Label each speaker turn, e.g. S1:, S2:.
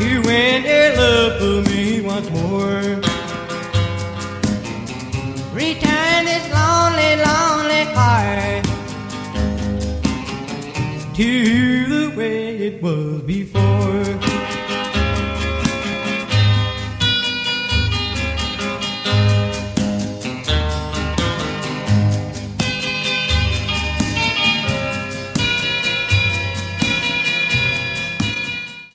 S1: to win your love for me once more. Return this lonely, lonely heart to the way it was before.